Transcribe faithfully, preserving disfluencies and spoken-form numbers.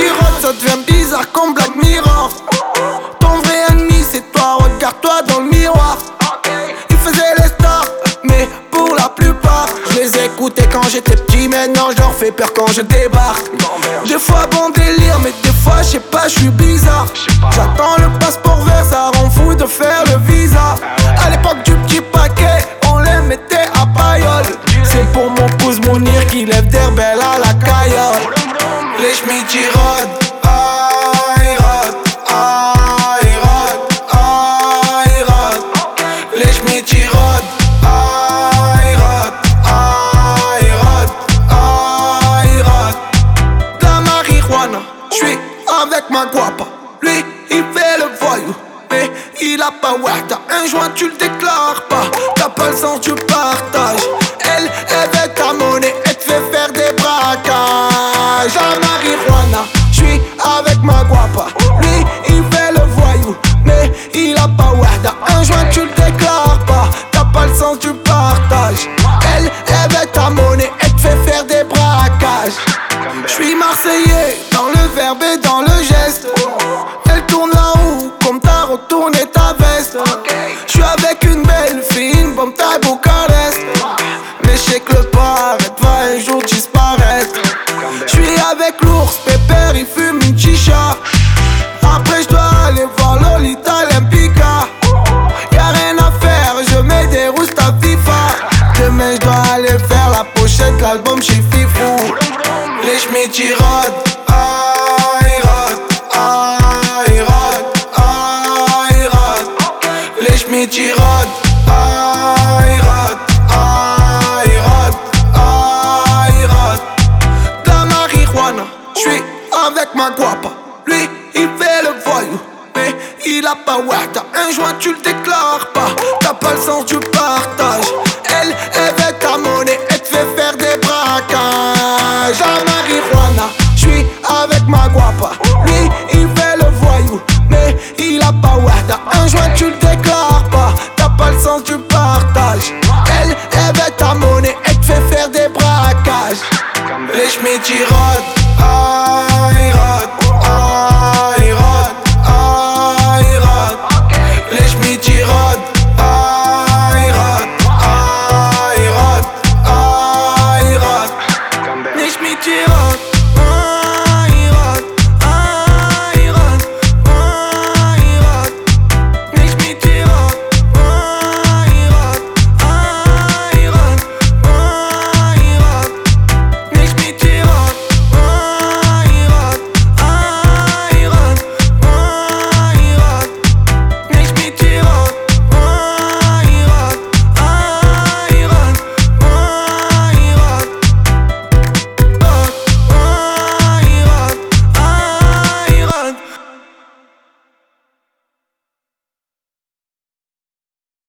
tirote, ça devient bizarre comme Black Mirror. Ton vrai ennemi c'est toi, regarde-toi dans le miroir. Ils faisaient les stars, mais pour la plupart je les écoutais quand j'étais petit, maintenant je leur fais peur quand je débarque. Des fois bon délire, mais des fois je sais pas, je suis bizarre. J'attends le passeport vert, ça rend fou de faire le visa. À l'époque du petit paquet, on les mettait à paillole. C'est pour mon pouce Mounir qui lève d'Herbel à la caillole. Les schmitty rodent, ah ils rodent, ah ils rodent, ah ils rodent. Les schmitty rodent, ah ils rodent, ah ils rodent, ah ils rodent. De la marijuana, j'suis avec ma guapa. Lui, il fait le voyou, mais il a pas wahda. Un joint, tu le déclares pas, t'as pas le sens du partage. Elle, elle veut ta monnaie, elle te fait faire des braquages. La marijuana, j'suis avec ma guapa. Lui, il fait le voyou, mais il a pas wahda. Un joint, tu le déclares pas, t'as pas le sens du partage. Elle, elle veut ta monnaie, elle te fait faire des braquages. J'suis marseillais, dans le verbe et dans le geste. Elle tourne la roue, comme t'as retourné ta veste. J'suis avec une belle fille, une bombe taille Bucarest. Mais j'sais que le paraître va un jour disparaître. J'suis avec l'ours, pépère, il fume une chicha. Après j'dois aller voir Lolita Olympica. Y'a rien à faire, je mets des roustes à FIFA. Demain j'dois aller faire la pochette, l'album chez Fifou. Les schmitty rodent, ah ils rodent, ah ils rodent, ah ils rodent. Les schmitty rodent, ah ils rodent, ah ils rodent, ah ils rodent. De la marijuana, j'suis avec ma guapa. Lui, il fait le voyou, mais il a pas wahda. Un joint, tu le déclares pas, t'as pas le sens du partage. Elle, elle veut ta monnaie, elle te fait faire des braquages. La marijuana, j'suis avec ma guapa.